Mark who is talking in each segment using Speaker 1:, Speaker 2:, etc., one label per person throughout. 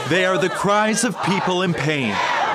Speaker 1: They are the cries of people in pain.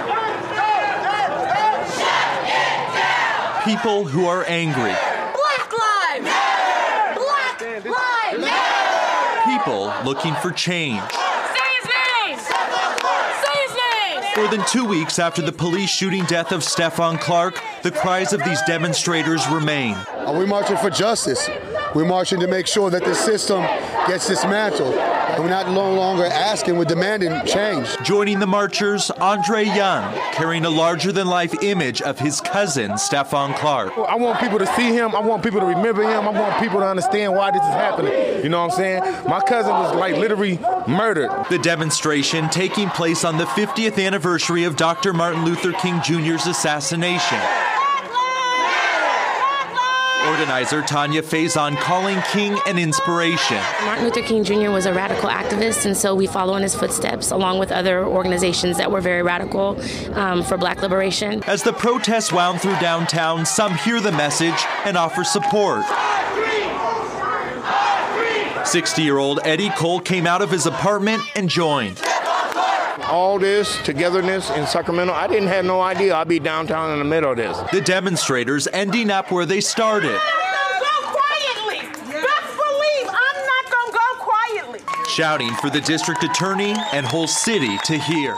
Speaker 1: People who are angry.
Speaker 2: Black lives! Black lives!
Speaker 1: People looking for change.
Speaker 2: Say his name! Say his name!
Speaker 1: More than 2 weeks after the police shooting death of Stephon Clark, the cries of these demonstrators remain.
Speaker 3: We're marching for justice. We're marching to make sure that the system gets dismantled. And we're not no longer asking, we're demanding change.
Speaker 1: Joining the marchers, Andre Young, carrying a larger-than-life image of his cousin, Stephon Clark.
Speaker 4: I want people to see him. I want people to remember him. I want people to understand why this is happening. You know what I'm saying? My cousin was literally murdered.
Speaker 1: The demonstration taking place on the 50th anniversary of Dr. Martin Luther King Jr.'s assassination. Organizer Tanya Faison calling King an inspiration.
Speaker 5: Martin Luther King Jr. was a radical activist, and so we follow in his footsteps, along with other organizations that were very radical for Black liberation.
Speaker 1: As the protests wound through downtown, some hear the message and offer support. 60-year-old Eddie Cole came out of his apartment and joined.
Speaker 4: All this togetherness in Sacramento, I didn't have no idea I'd be downtown in the middle of this.
Speaker 1: The demonstrators ending up where they started.
Speaker 2: Go quietly! Best believe I'm not gonna go quietly!
Speaker 1: Shouting for the district attorney and whole city to hear.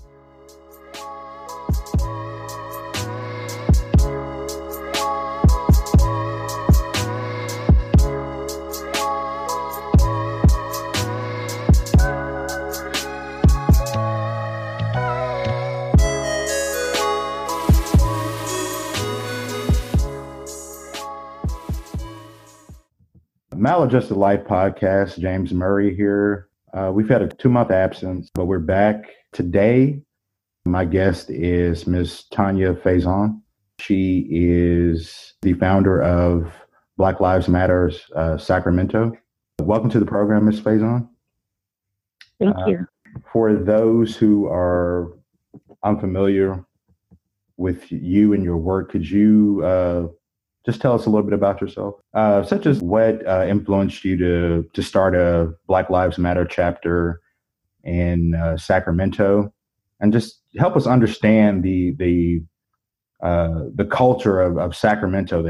Speaker 6: Maladjusted Life podcast, James Murray here. We've had a 2-month absence, but we're back today. My guest is Ms. Tanya Faison. She is the founder of Black Lives Matter Sacramento. Welcome to the program, Ms. Faison.
Speaker 5: Thank you.
Speaker 6: For those who are unfamiliar with you and your work, could you just tell us a little bit about yourself, such as what influenced you to start a Black Lives Matter chapter in Sacramento, and just help us understand the culture of Sacramento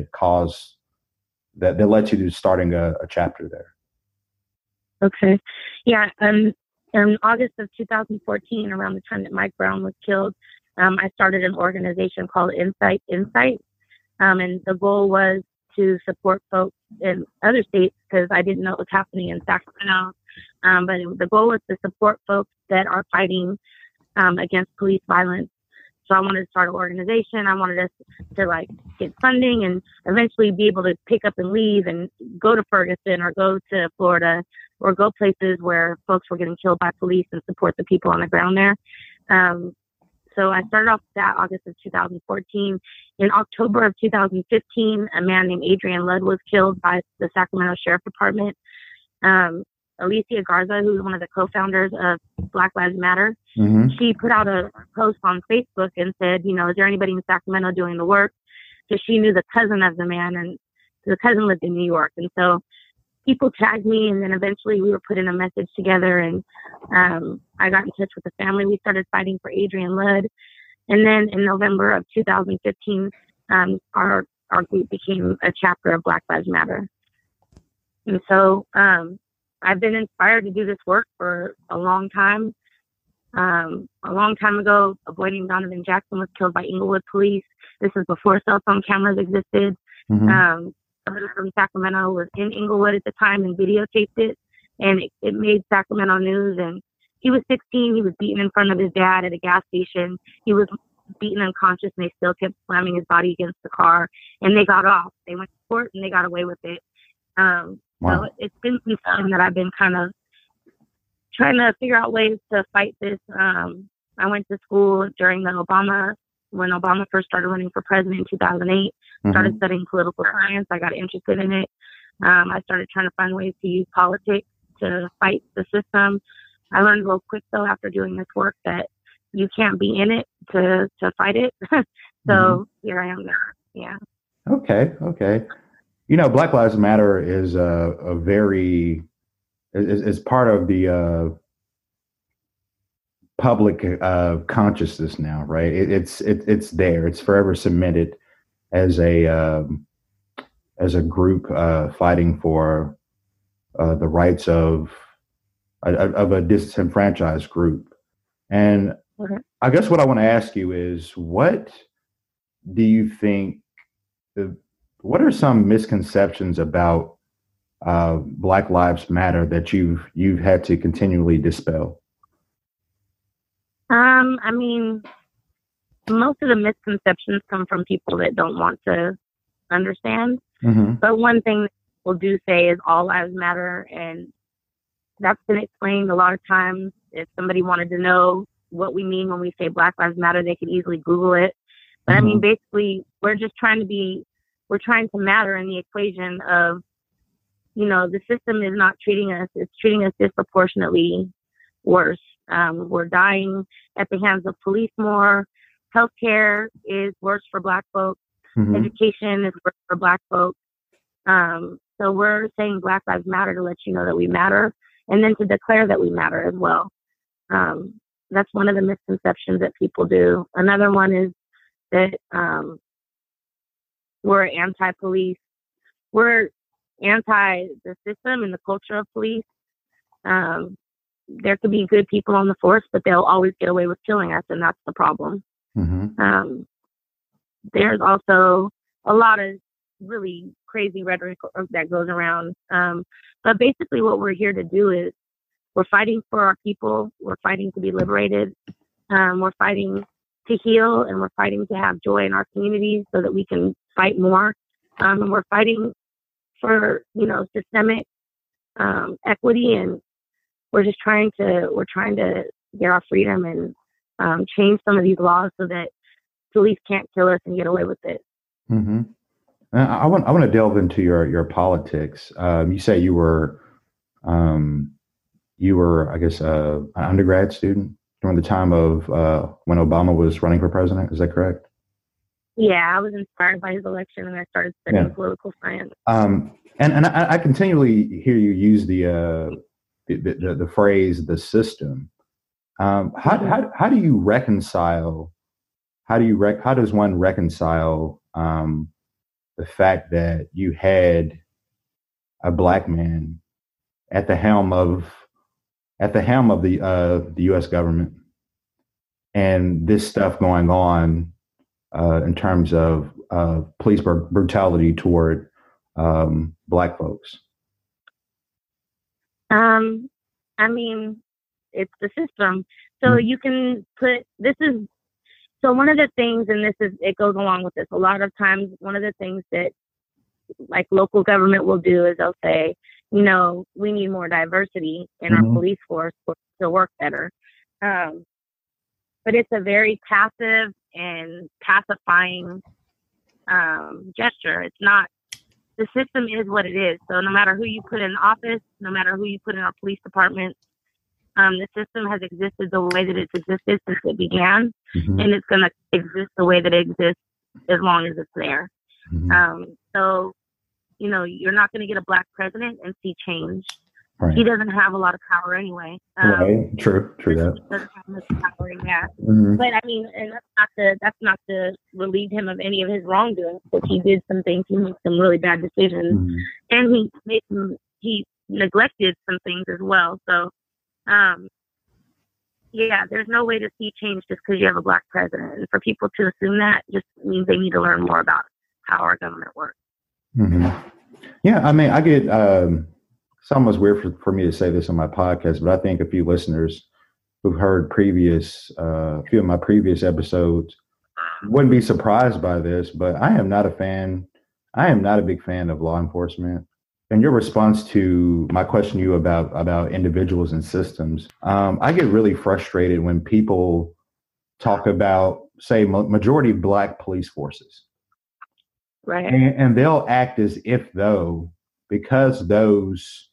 Speaker 6: that led you to starting a chapter there.
Speaker 5: Okay. Yeah. In August of 2014, around the time that Mike Brown was killed, I started an organization called Insight. And the goal was to support folks in other states, because I didn't know what was happening in Sacramento. But the goal was to support folks that are fighting against police violence. So I wanted to start an organization. I wanted us to get funding and eventually be able to pick up and leave and go to Ferguson or go to Florida or go places where folks were getting killed by police and support the people on the ground there. So I started off that August of 2014. In October of 2015, a man named Adrian Ludd was killed by the Sacramento Sheriff Department. Alicia Garza, who's one of the co-founders of Black Lives Matter, she put out a post on Facebook and said, is there anybody in Sacramento doing the work? So she knew the cousin of the man, and the cousin lived in New York. And so people tagged me, and then eventually we were putting a message together, and I got in touch with the family. We started fighting for Adrian Ludd. And then in November of 2015, our group became a chapter of Black Lives Matter. And so I've been inspired to do this work for a long time. A long time ago, a boy named Donovan Jackson was killed by Inglewood police. This is before cell phone cameras existed. Somebody from Sacramento was in Inglewood at the time and videotaped it, and it made Sacramento news. And he was 16. He was beaten in front of his dad at a gas station. He was beaten unconscious, and they still kept slamming his body against the car. And they got off. They went to court, and they got away with it.
Speaker 6: Wow.
Speaker 5: So it's been some time that I've been kind of trying to figure out ways to fight this. I went to school during when Obama first started running for president in 2008. Started studying political science. I got interested in it. I started trying to find ways to use politics to fight the system. I learned real quick, though, after doing this work, that you can't be in it to fight it. So here I am now. Yeah.
Speaker 6: Okay. Black Lives Matter is is part of the public consciousness now, right? It's there. It's forever cemented as a group fighting for the rights of a disenfranchised group. And I guess what I want to ask you is, what do you think? What are some misconceptions about Black Lives Matter that you've had to continually dispel?
Speaker 5: I mean, most of the misconceptions come from people that don't want to understand.
Speaker 6: Mm-hmm.
Speaker 5: But one thing that people do say is all lives matter, and that's been explained a lot of times. If somebody wanted to know what we mean when we say Black Lives Matter, they could easily Google it. But I mean, basically, we're trying to matter in the equation of, the system is not treating us, it's treating us disproportionately worse. We're dying at the hands of police more. Healthcare is worse for Black folks.
Speaker 6: Mm-hmm.
Speaker 5: Education is worse for Black folks. So we're saying Black Lives Matter to let you know that we matter, and then to declare that we matter as well. That's one of the misconceptions that people do. Another one is that we're anti-police. We're anti the system and the culture of police. There could be good people on the force, but they'll always get away with killing us, and that's the problem.
Speaker 6: Mm-hmm.
Speaker 5: There's also a lot of really crazy rhetoric that goes around. But basically what we're here to do is we're fighting for our people. We're fighting to be liberated. We're fighting to heal, and we're fighting to have joy in our communities so that we can fight more. And we're fighting for, systemic equity, and we're trying to get our freedom and change some of these laws so that police can't kill us and get away with it.
Speaker 6: Mm-hmm. I want to delve into your politics. You say you were, I guess, an undergrad student during the time of when Obama was running for president. Is that correct?
Speaker 5: Yeah, I was inspired by his election, and I started studying political science.
Speaker 6: And I continually hear you use the phrase "the system." How do you reconcile? How does one reconcile the fact that you had a Black man at the helm of the U.S. government, and this stuff going on in terms of police brutality toward Black folks?
Speaker 5: I mean, it's the system. So you can put, so one of the things, and it goes along with this, a lot of times, one of the things that like local government will do is they'll say, we need more diversity in our police force to work better. But it's a very passive and pacifying gesture. It's not, the system is what it is. So no matter who you put in office, no matter who you put in our police department, the system has existed the way that it's existed since it began, and it's going to exist the way that it exists as long as it's there. So, you're not going to get a Black president and see change. Right. He doesn't have a lot of power anyway.
Speaker 6: Right. True. That.
Speaker 5: He doesn't have much power in that. But I mean, and that's not to relieve him of any of his wrongdoing. Because he did some things. He made some really bad decisions, and he neglected some things as well. So, there's no way to see change just because you have a Black president. And for people to assume that just means they need to learn more about how our government works.
Speaker 6: Yeah, I mean, I get. It's almost weird for me to say this on my podcast, but I think a few listeners who've heard a few of my previous episodes wouldn't be surprised by this, but I am not a fan. I am not a big fan of law enforcement. And your response to my question to you about individuals and systems, I get really frustrated when people talk about, say, majority Black police forces.
Speaker 5: Right.
Speaker 6: And they'll act as if though, because those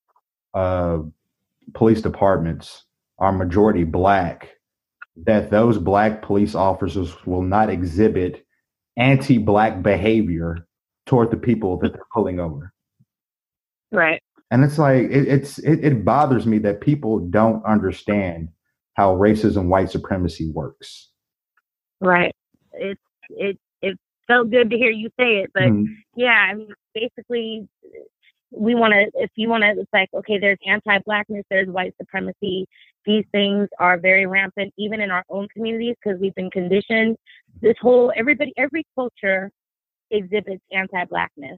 Speaker 6: police departments are majority Black, that those Black police officers will not exhibit anti-Black behavior toward the people that they're pulling over.
Speaker 5: Right.
Speaker 6: And it's like, it bothers me that people don't understand how racism, white supremacy works.
Speaker 5: Right. It felt good to hear you say it, but yeah, I mean, basically, we want to. If you want to, it's like, okay, there's anti-blackness, there's white supremacy. These things are very rampant, even in our own communities, because we've been conditioned. Every culture exhibits anti-blackness.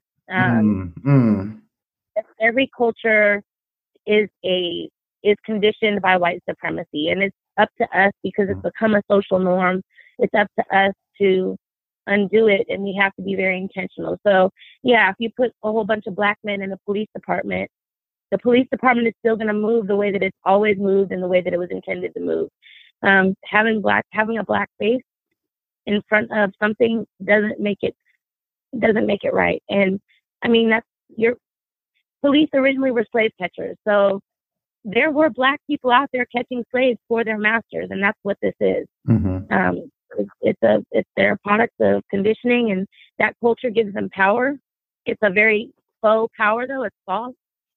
Speaker 5: Every culture is conditioned by white supremacy, and it's up to us, because it's become a social norm. It's up to us to undo it, and we have to be very intentional. So yeah, if you put a whole bunch of black men in the police department is still going to move the way that it's always moved and the way that it was intended to move. Having a black face in front of something doesn't make it right. And I mean, your police originally were slave catchers, so there were black people out there catching slaves for their masters, and that's what this is. They're products of conditioning, and that culture gives them power. It's a very faux power, though. It's false.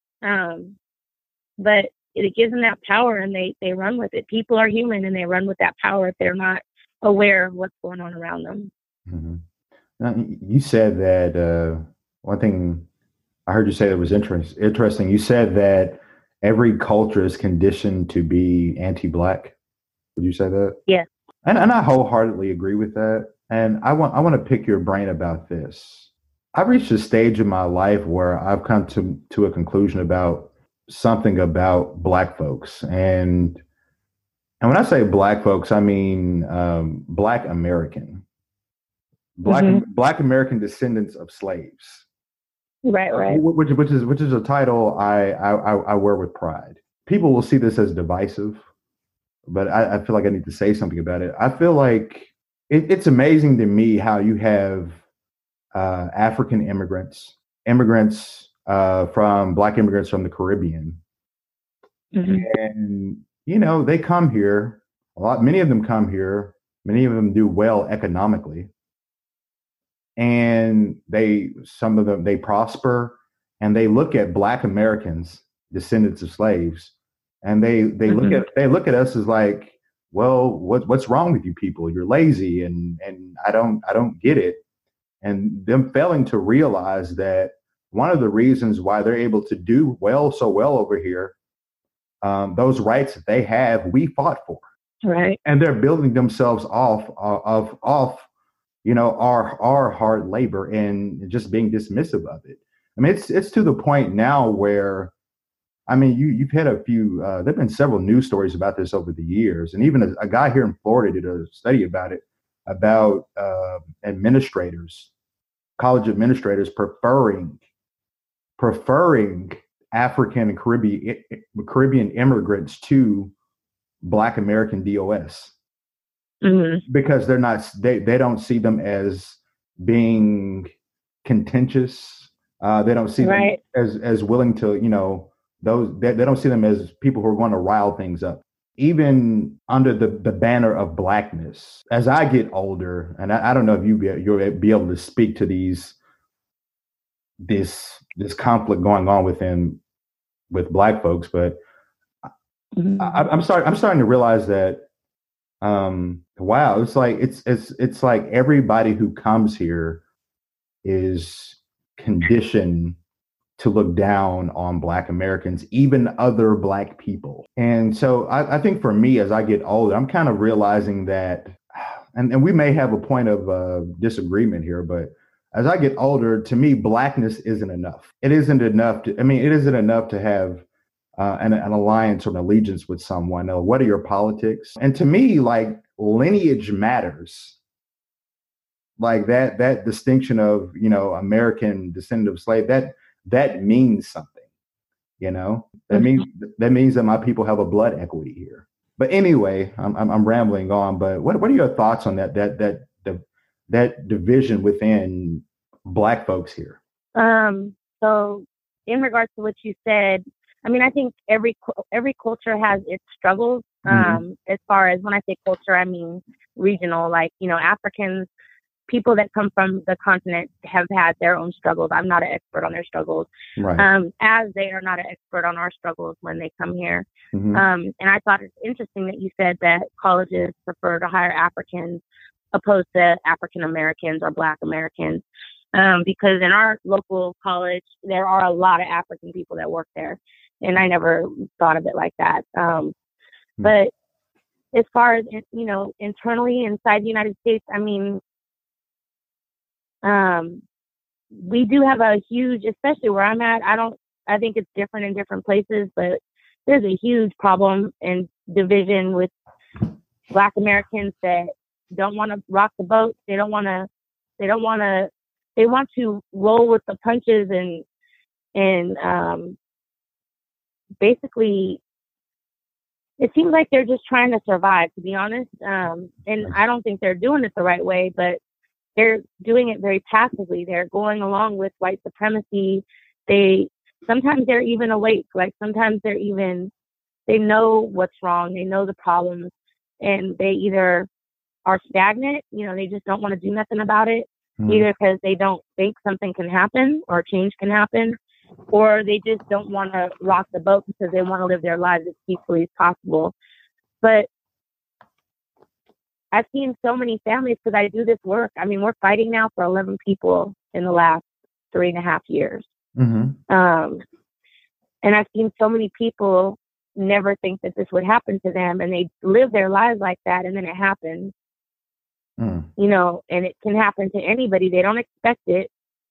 Speaker 5: But it gives them that power, and they run with it. People are human, and they run with that power if they're not aware of what's going on around them.
Speaker 6: Now, you said that one thing I heard you say that was interesting. You said that every culture is conditioned to be anti-black. Would you say that?
Speaker 5: Yes.
Speaker 6: And I wholeheartedly agree with that. And I want to pick your brain about this. I've reached a stage in my life where I've come to a conclusion about something about black folks. And when I say black folks, I mean black American. Black American descendants of slaves.
Speaker 5: Right.
Speaker 6: Which is a title I wear with pride. People will see this as divisive, but I feel like I need to say something about it. I feel like it's amazing to me how you have African immigrants from Black immigrants from the Caribbean. And, they come here, many of them come here, many of them do well economically. And some of them prosper, and they look at Black Americans, descendants of slaves, and they look at us as like, well, what's wrong with you people? You're lazy, and I don't get it. And them failing to realize that one of the reasons why they're able to do so well over here, those rights that they have, we fought for.
Speaker 5: Right.
Speaker 6: And they're building themselves off our hard labor and just being dismissive of it. I mean, it's to the point now where, I mean, you've had a few, there've been several news stories about this over the years. And even a guy here in Florida did a study about it, about college administrators preferring African and Caribbean immigrants to Black American DOS. Because they don't see them as being contentious. They don't see them as willing to, they don't see them as people who are going to rile things up. Even under the banner of Blackness, as I get older, and I don't know if you'll be able to speak to this conflict going on with Black folks, but I'm starting to realize that wow, it's like everybody who comes here is conditioned to look down on Black Americans, even other Black people. And so I think for me, as I get older, I'm kind of realizing that, and we may have a point of disagreement here, but as I get older, to me, Blackness isn't enough. It isn't enough to have an alliance or an allegiance with someone. What are your politics? And to me, like, lineage matters. Like that distinction of, American descendant of slave, that means something, that means that my people have a blood equity here. But anyway, I'm rambling on, but what are your thoughts on that division within Black folks here?
Speaker 5: So in regards to what you said, I mean, I think every culture has its struggles. As far as when I say culture, I mean regional. Like, Africans people that come from the continent have had their own struggles. I'm not an expert on their struggles,
Speaker 6: Right.
Speaker 5: as they are not an expert on our struggles when they come here.
Speaker 6: Hmm.
Speaker 5: And I thought it's interesting that you said that colleges prefer to hire Africans opposed to African Americans or Black Americans. Because in our local college, there are a lot of African people that work there. And I never thought of it like that. But as far as, internally inside the United States, I mean, we do have a huge, especially where I'm at, I think it's different in different places, but there's a huge problem and division with Black Americans that don't want to rock the boat. They want to roll with the punches and basically it seems like they're just trying to survive, to be honest. And I don't think they're doing it the right way, but they're doing it very passively. They're going along with white supremacy. Sometimes they're even awake. Like sometimes they know what's wrong. They know the problems, and they either are stagnant, they just don't want to do nothing about it, either because they don't think something can happen or change can happen, or they just don't want to rock the boat because they want to live their lives as peacefully as possible. But I've seen so many families, because I do this work. I mean, we're fighting now for 11 people in the last 3.5 years.
Speaker 6: Mm-hmm.
Speaker 5: And I've seen so many people never think that this would happen to them, and they live their lives like that, and then it happens. And it can happen to anybody. They don't expect it.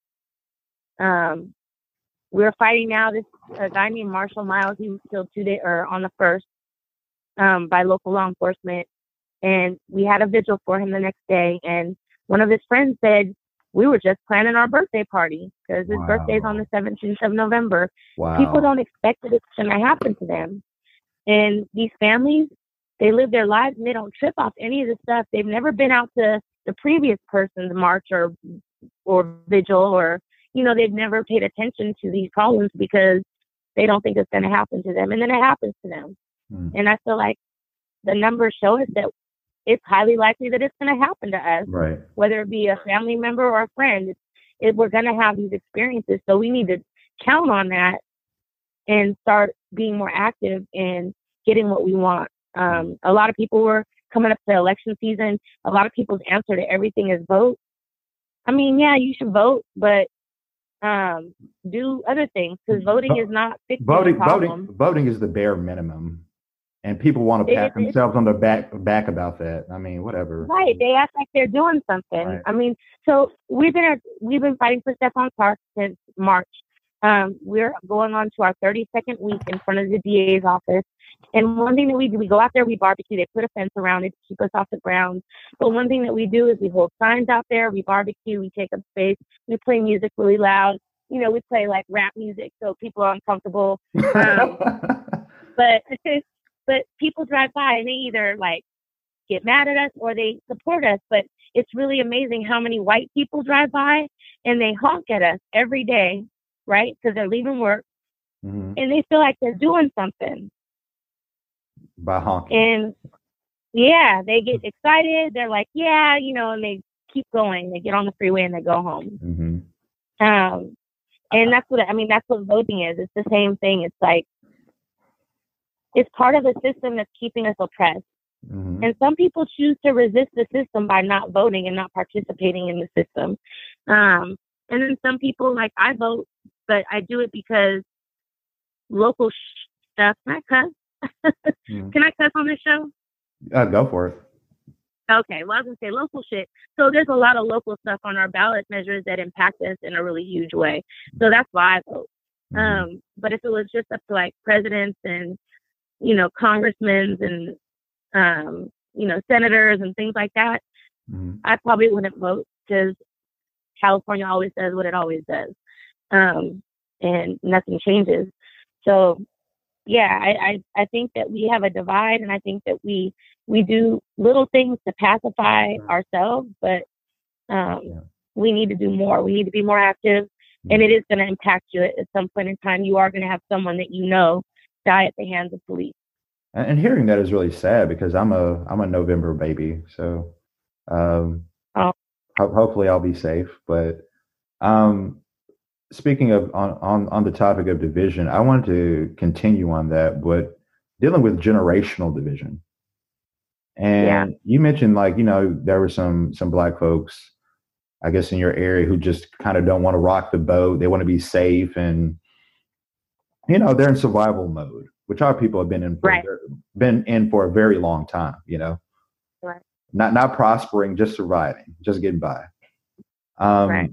Speaker 5: We're fighting now. A guy named Marshall Miles, he was killed on the 1st by local law enforcement. And we had a vigil for him the next day. And one of his friends said, we were just planning our birthday party because his birthday is on the 17th of November.
Speaker 6: Wow.
Speaker 5: People don't expect that it's going to happen to them. And these families, they live their lives and they don't trip off any of the stuff. They've never been out to the previous person's march or vigil, or, they've never paid attention to these problems because they don't think it's going to happen to them. And then it happens to them. And I feel like the numbers show us that it's highly likely that it's going to happen to us,
Speaker 6: Right.
Speaker 5: Whether it be a family member or a friend. We're going to have these experiences. So we need to count on that and start being more active in getting what we want. A lot of people were coming up to election season. A lot of people's answer to everything is vote. I mean, yeah, you should vote, but do other things, because voting is not fixing the problem.
Speaker 6: Voting is the bare minimum, and people want to pat themselves on their back about that. I mean, whatever.
Speaker 5: Right? They act like they're doing something.
Speaker 6: Right.
Speaker 5: I mean, so we've been fighting for Stephon Clark since March. We're going on to our 32nd week in front of the DA's office. And one thing that we do, we go out there, we barbecue. They put a fence around it to keep us off the ground. But one thing that we do is we hold signs out there, we barbecue, we take up space, we play music really loud. We play like rap music so people are uncomfortable. But people drive by and they either like get mad at us or they support us. But it's really amazing how many white people drive by and they honk at us every day, right? Because they're leaving work and they feel like they're doing something.
Speaker 6: By honking.
Speaker 5: And yeah, they get excited. They're like, yeah, and they keep going. They get on the freeway and they go home. And that's what voting is. It's the same thing. It's like, it's part of the system that's keeping us oppressed. And some people choose to resist the system by not voting and not participating in the system. And then some people, like, I vote, but I do it because local stuff. Can I cuss? Can I cuss on this show?
Speaker 6: Go for it.
Speaker 5: Okay, well, I was going to say local shit. So there's a lot of local stuff on our ballot measures that impact us in a really huge way. So that's why I vote. But if it was just up to like presidents and, congressmen and, senators and things like that, I probably wouldn't vote because California always does what it always does. And nothing changes. So yeah, I think that we have a divide, and I think that we do little things to pacify ourselves, but we need to do more. We need to be more active, and it is going to impact you at some point in time. You are going to have someone that die at the hands of police.
Speaker 6: And hearing that is really sad because I'm a November baby, so hopefully I'll be safe. But speaking of on the topic of division, I wanted to continue on that, but dealing with generational division. And you mentioned, like, there were some Black folks, I guess, in your area who just kind of don't want to rock the boat. They want to be safe, and they're in survival mode, which our people have been in for a very long time.
Speaker 5: Right.
Speaker 6: Not prospering, just surviving, just getting by.
Speaker 5: Right.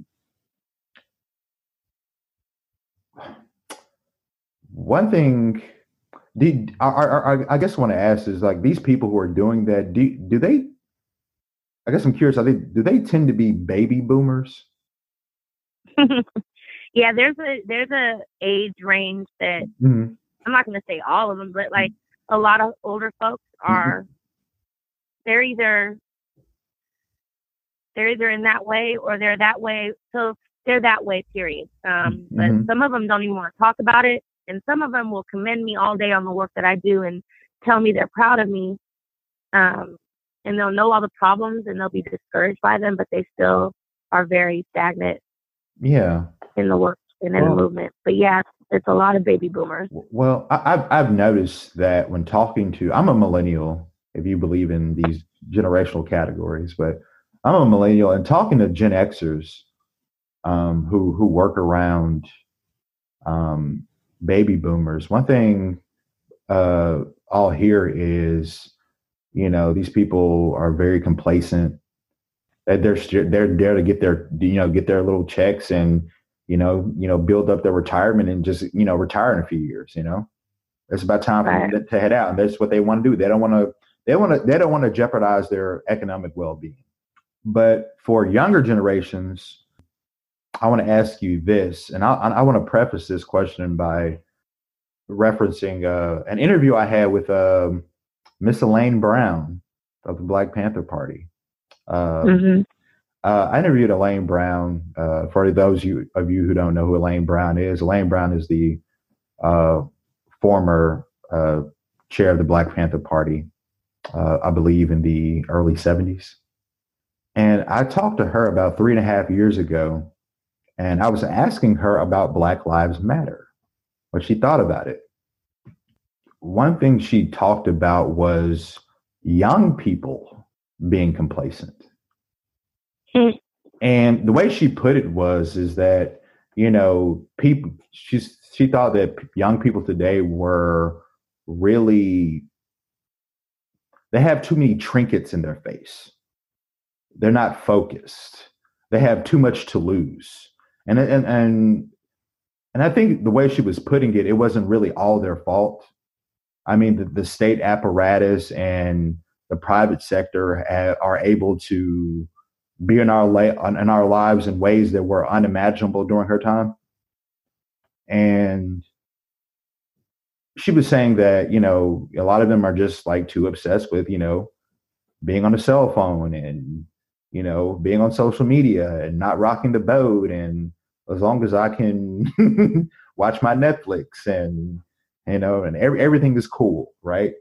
Speaker 6: One thing I guess I want to ask is, like, these people who are doing that, do they? I guess I'm curious. Do they tend to be baby boomers?
Speaker 5: Yeah, there's a age range that I'm not going to say all of them, but like a lot of older folks are. They're either in that way or they're that way. So they're that way, period. But some of them don't even want to talk about it. And some of them will commend me all day on the work that I do and tell me they're proud of me. And they'll know all the problems and they'll be discouraged by them, but they still are very stagnant.
Speaker 6: Yeah.
Speaker 5: In the work and in the movement. But yeah, it's a lot of baby boomers.
Speaker 6: Well, I've noticed that when talking to, I'm a millennial, if you believe in these generational categories, but I'm a millennial, and talking to Gen Xers who work around baby boomers, one thing I'll hear is, these people are very complacent. That they're there to get their little checks and build up their retirement and just retire in a few years. It's about time for them to head out, and that's what they want to do. They don't want to jeopardize their economic well-being. But for younger generations, I want to ask you this, and I want to preface this question by referencing an interview I had with Miss Elaine Brown of the Black Panther Party. I interviewed Elaine Brown. For those of you who don't know who Elaine Brown is the former chair of the Black Panther Party, I believe in the early 70s. And I talked to her about 3.5 years ago, and I was asking her about Black Lives Matter, what she thought about it. One thing she talked about was young people being complacent. And the way she put it is that, people, she thought that young people today were really, they have too many trinkets in their face. They're not focused. They have too much to lose. And I think the way she was putting it, it wasn't really all their fault. I mean, the state apparatus and the private sector are able to be in our lives in ways that were unimaginable during her time. And she was saying that, a lot of them are just like too obsessed with, being on a cell phone and, being on social media and not rocking the boat. And as long as I can watch my Netflix and everything is cool, right?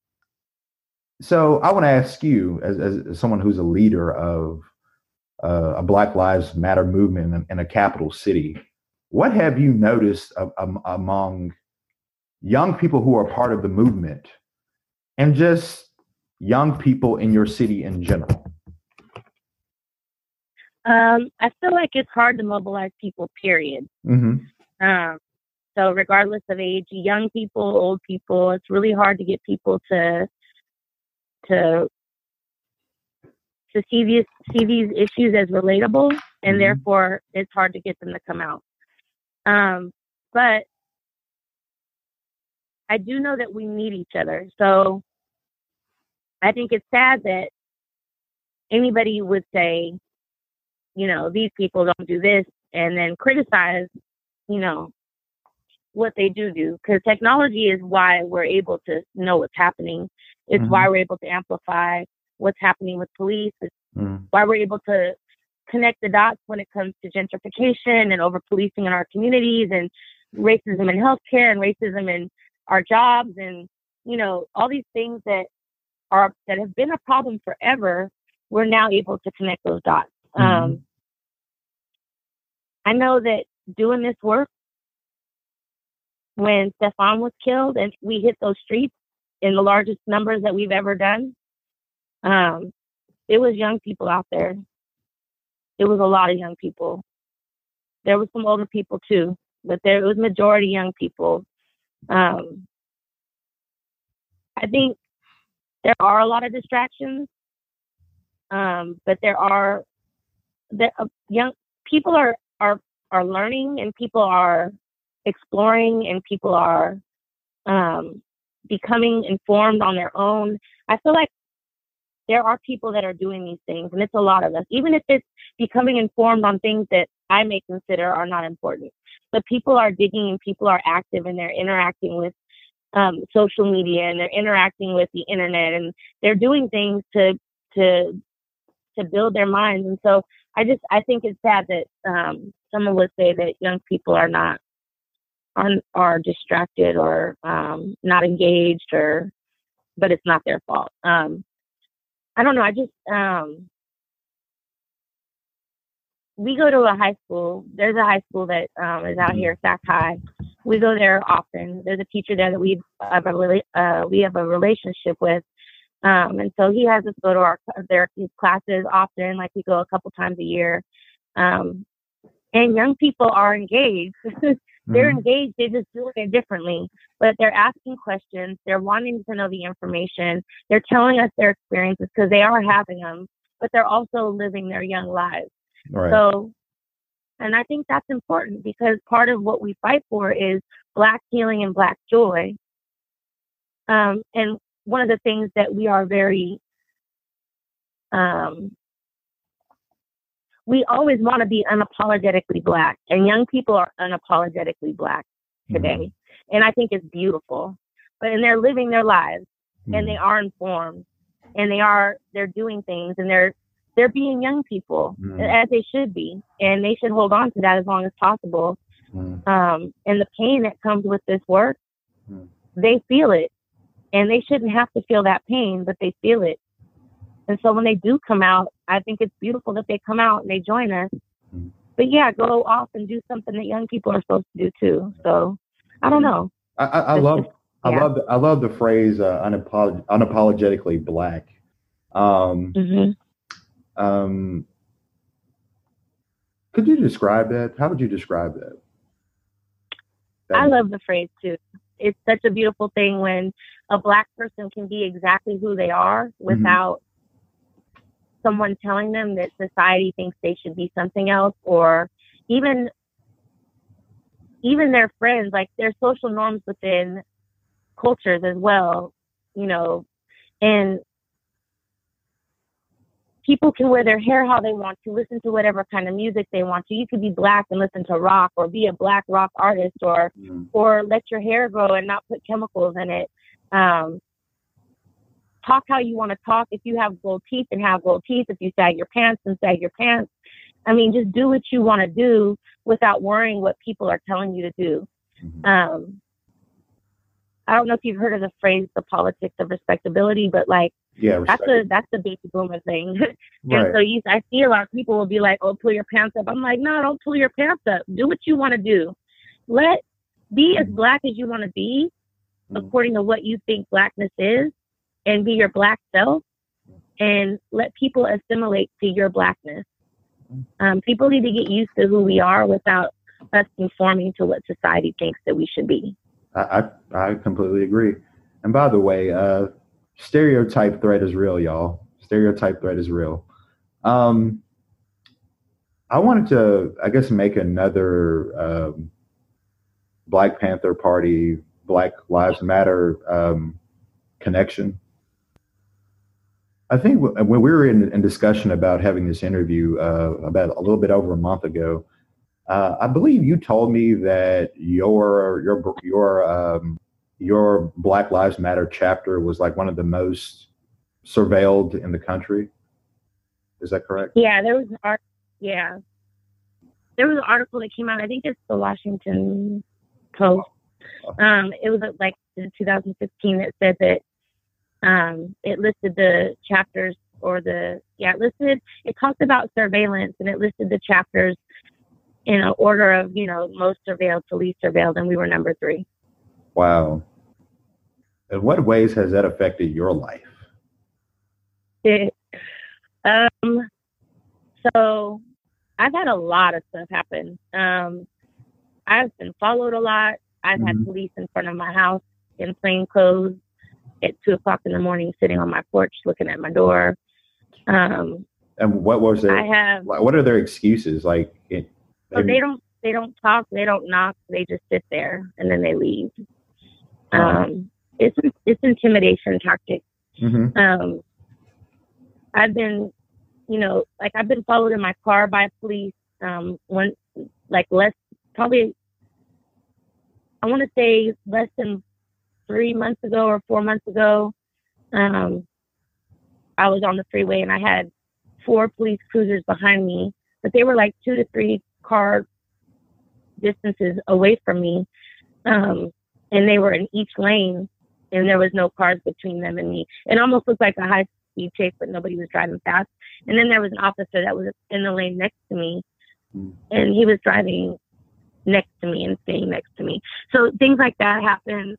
Speaker 6: So I want to ask you, as someone who's a leader of a Black Lives Matter movement in a capital city, what have you noticed among young people who are part of the movement and just young people in your city in general?
Speaker 5: I feel like it's hard to mobilize people, period. So regardless of age, young people, old people, it's really hard to get people to see these issues as relatable, and therefore it's hard to get them to come out. But I do know that we need each other. So I think it's sad that anybody would say, these people don't do this, and then criticize, what they do, because technology is why we're able to know what's happening. It's why we're able to amplify what's happening with police. It's why we're able to connect the dots when it comes to gentrification and over-policing in our communities, and racism in healthcare, and racism in our jobs, and, all these things that have been a problem forever. We're now able to connect those dots. I know that doing this work, when Stephon was killed and we hit those streets in the largest numbers that we've ever done, it was young people out there. It was a lot of young people. There was some older people too, but it was majority young people. I think there are a lot of distractions, but young people are learning, and people are exploring, and people are becoming informed on their own. I feel like there are people that are doing these things, and it's a lot of us, even if it's becoming informed on things that I may consider are not important. But people are digging, and people are active, and they're interacting with social media, and they're interacting with the internet, and they're doing things to build their minds. And so I think it's sad that someone would say that young people are distracted or not engaged, but it's not their fault. I don't know. We go to a high school. There's a high school that is out here, Sac High. We go there often. There's a teacher there that we have a relationship with. And so he has us go to their classes often, like we go a couple times a year. And young people are engaged. They're engaged. They just do it differently. But they're asking questions. They're wanting to know the information. They're telling us their experiences because they are having them, but they're also living their young lives.
Speaker 6: Right.
Speaker 5: So, and I think that's important because part of what we fight for is Black healing and Black joy. And one of the things that we are very, we always want to be unapologetically Black, and young people are unapologetically Black today. And I think it's beautiful, and they're living their lives, and they are informed, and they're doing things, and they're being young people as they should be, and they should hold on to that as long as possible. And the pain that comes with this work, they feel it, and they shouldn't have to feel that pain, but they feel it. And so when they do come out, I think it's beautiful that they come out and they join us. But yeah, go off and do something that young people are supposed to do too. So I don't know.
Speaker 6: I love the phrase unapologetically Black. Could you describe that? How would you describe that?
Speaker 5: I love the phrase too. It's such a beautiful thing when a Black person can be exactly who they are without someone telling them that society thinks they should be something else, or even their friends, like their social norms within cultures as well, and people can wear their hair how they want to, listen to whatever kind of music they want to. You could be Black and listen to rock, or be a Black rock artist, or let your hair grow and not put chemicals in it. Talk how you want to talk. If you have gold teeth, then have gold teeth. If you sag your pants, then sag your pants. I mean, just do what you want to do without worrying what people are telling you to do. I don't know if you've heard of the phrase, the politics of respectability, but like, that's the baby boomer thing. And so I see a lot of people will be like, oh, pull your pants up. I'm like, no, don't pull your pants up. Do what you want to do. Be as Black as you want to be, according to what you think Blackness is, and be your Black self, and let people assimilate to your Blackness. People need to get used to who we are without us conforming to what society thinks that we should be.
Speaker 6: I completely agree. And by the way, stereotype threat is real, y'all. Stereotype threat is real. I wanted to, I guess, make another Black Panther Party, Black Lives Matter connection. I think when we were in discussion about having this interview about a little bit over a month ago, I believe you told me that your Black Lives Matter chapter was like one of the most surveilled in the country. Is that correct?
Speaker 5: Yeah, there was an article that came out. I think it's the Washington Post. It was like in 2015 that said that it listed the chapters it talked about surveillance, and it listed the chapters in an order of, most surveilled to least surveilled, and we were number 3.
Speaker 6: Wow. In what ways has that affected your life?
Speaker 5: So I've had a lot of stuff happen. I've been followed a lot. I've had police in front of my house in plain clothes at 2:00 in the morning, sitting on my porch, looking at my door.
Speaker 6: And what was their? What are their excuses? Like,
Speaker 5: they don't talk, they don't knock, they just sit there and then they leave. It's intimidation tactics. I've been, I've been followed in my car by police. I want to say less than 3 months ago or 4 months ago. I was on the freeway and I had 4 police cruisers behind me, but they were like 2 to 3 car distances away from me. And they were in each lane and there was no cars between them and me. It almost looked like a high speed chase, but nobody was driving fast. And then there was an officer that was in the lane next to me, and he was driving next to me and staying next to me. So things like that happen.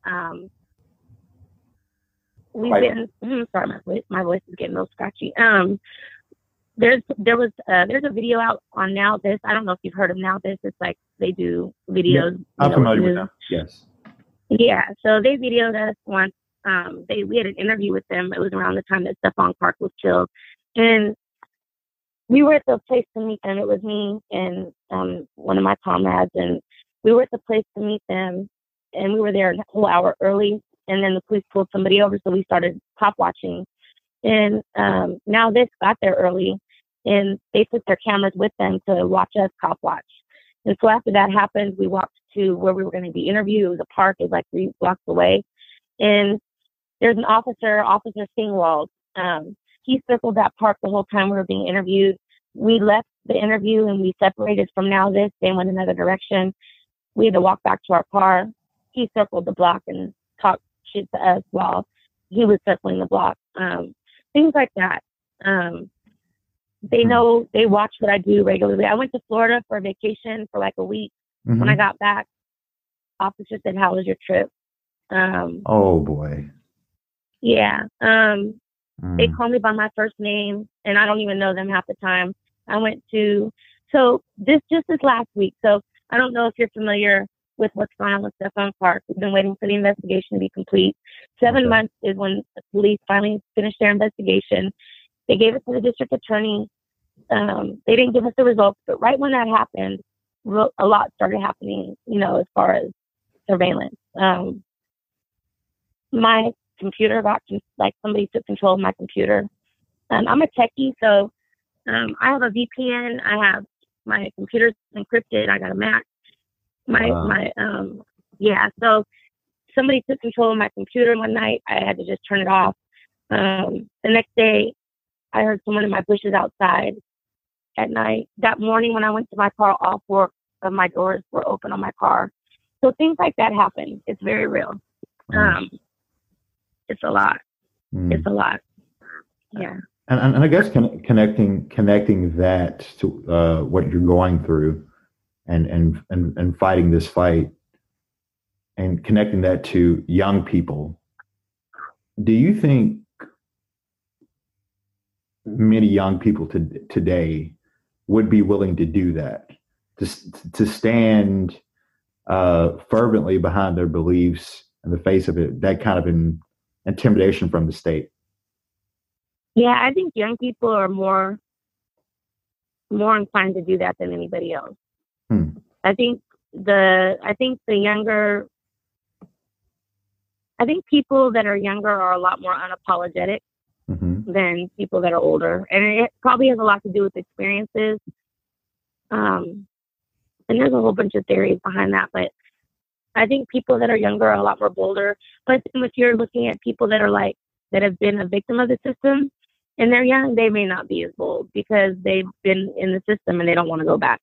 Speaker 5: Sorry, my voice is getting a little scratchy. There's a video out on Now This. I don't know if you've heard of Now This. It's like they do videos.
Speaker 6: Yeah, I'm familiar with them. Yes.
Speaker 5: Yeah. So they videoed us once. We had an interview with them. It was around the time that Stephon Clark was killed, and we were at the place to meet them. It was me and one of my comrades, and we were at the place to meet them, and we were there a whole hour early. And then the police pulled somebody over, so we started cop watching. And Now This got there early, and they took their cameras with them to watch us cop watch. And so after that happened, we walked to where we were going to be interviewed. It was a park. It was like 3 blocks away. And there's an Officer Singwald. He circled that park the whole time we were being interviewed. We left the interview and we separated from Now This. They went another direction. We had to walk back to our car. He circled the block and talked shit to us while he was circling the block. Things like that. They watch what I do regularly. I went to Florida for a vacation for like a week. When I got back, officer said, "How was your trip?"
Speaker 6: Oh boy.
Speaker 5: Yeah. They call me by my first name and I don't even know them half the time. This last week. So I don't know if you're familiar with what's going on with Stephon Clark. We've been waiting for the investigation to be complete. 7 months is when the police finally finished their investigation. They gave it to the district attorney. They didn't give us the results, but right when that happened, a lot started happening, as far as surveillance. My computer somebody took control of my computer. I'm a techie, so I have a VPN. I have my computer's encrypted. I got a Mac. So somebody took control of my computer one night. I had to just turn it off. The next day, I heard someone in my bushes outside at night. That morning when I went to my car, all 4 of my doors were open on my car. So things like that happen. It's very real. It's a lot. It's a lot. Yeah.
Speaker 6: And I guess connecting that to what you're going through and fighting this fight and connecting that to young people. Do you think many young people today would be willing to do that, to stand fervently behind their beliefs in the face of it, that kind of intimidation from the state?
Speaker 5: Yeah, I think young people are more inclined to do that than anybody else. I think people that are younger are a lot more unapologetic than people that are older, and it probably has a lot to do with experiences. And there's a whole bunch of theories behind that, but I think people that are younger are a lot more bolder. But if you're looking at people that have been a victim of the system and they're young, they may not be as bold because they've been in the system and they don't want to go back.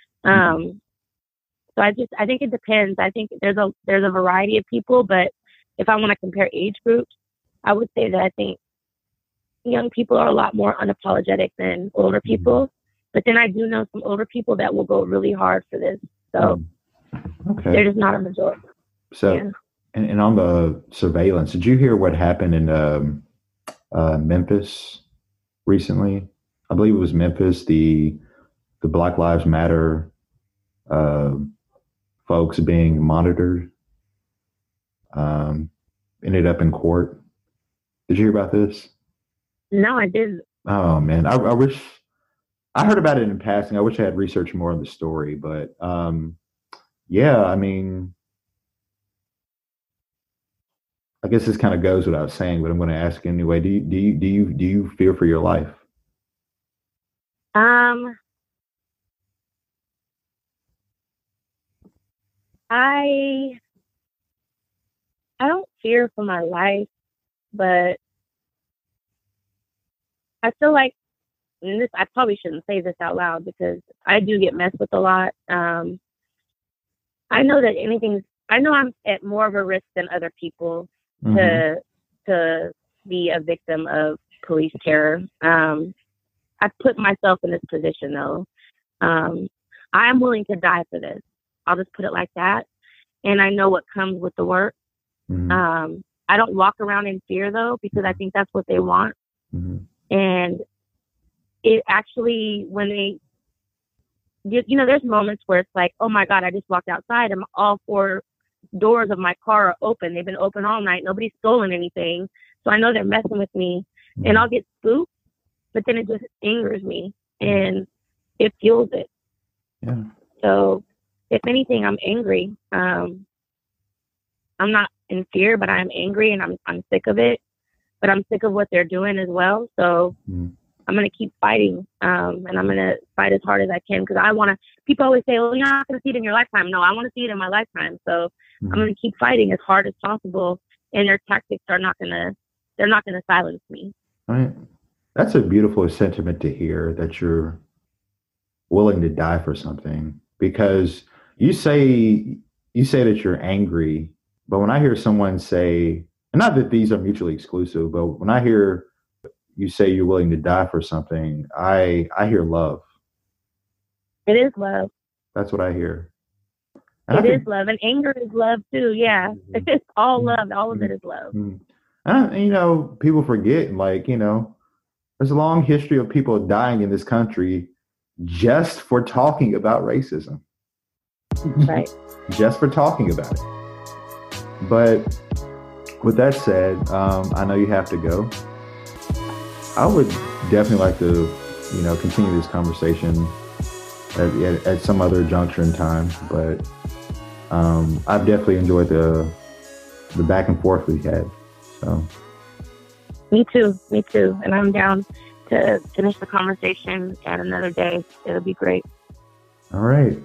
Speaker 5: So I think it depends. I think there's a variety of people, but if I want to compare age groups, I would say that I think young people are a lot more unapologetic than older people. But then I do know some older people that will go really hard for this. So
Speaker 6: okay.
Speaker 5: They're just not a majority.
Speaker 6: So, yeah. And on the surveillance, did you hear what happened in Memphis recently? I believe it was Memphis. The Black Lives Matter folks being monitored ended up in court. Did you hear about this?
Speaker 5: No, I didn't.
Speaker 6: Oh man, I wish I heard about it in passing. I wish I had researched more on the story, but yeah, I mean, I guess this kind of goes without saying, but I'm going to ask anyway. Do you fear for your life?
Speaker 5: I don't fear for my life, but I feel like, and this, I probably shouldn't say this out loud because I do get messed with a lot. I know that I know I'm at more of a risk than other people to be a victim of police terror. I put myself in this position though. I am willing to die for this. I'll just put it like that. And I know what comes with the work. I don't walk around in fear though, because I think that's what they want. And it actually, when they, you know, there's moments where it's like, oh my God, I just walked outside and all 4 doors of my car are open. They've been open all night. Nobody's stolen anything. So I know they're messing with me and I'll get spooked, but then it just angers me and it fuels it.
Speaker 6: Yeah.
Speaker 5: So if anything, I'm angry. I'm not in fear, but I'm angry and I'm sick of it, but I'm sick of what they're doing as well. So I'm going to keep fighting. And I'm going to fight as hard as I can because people always say, well, you're not going to see it in your lifetime. No, I want to see it in my lifetime. So I'm going to keep fighting as hard as possible. And their tactics they're not going to silence me.
Speaker 6: All right. That's a beautiful sentiment to hear, that you're willing to die for something, because you say that you're angry, but when I hear someone say, and not that these are mutually exclusive, but when I hear you say you're willing to die for something, I hear love.
Speaker 5: It is love.
Speaker 6: That's what I hear. And
Speaker 5: it is love. And anger is love too. Yeah. It's all love. All of it is love.
Speaker 6: And, you know, people forget, like, you know, there's a long history of people dying in this country just for talking about racism.
Speaker 5: Right.
Speaker 6: Just for talking about it. But with that said, I know you have to go. I would definitely like to, you know, continue this conversation at some other juncture in time. But I've definitely enjoyed the back and forth we had. So.
Speaker 5: Me too. And I'm down to finish the conversation at another day. It'll be great.
Speaker 6: All right.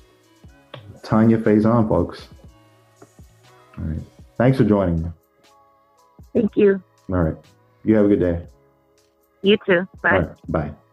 Speaker 6: Tanya Faison, folks. All right. Thanks for joining me.
Speaker 5: Thank you.
Speaker 6: All right. You have a good day.
Speaker 5: You too. Bye.
Speaker 6: All right. Bye.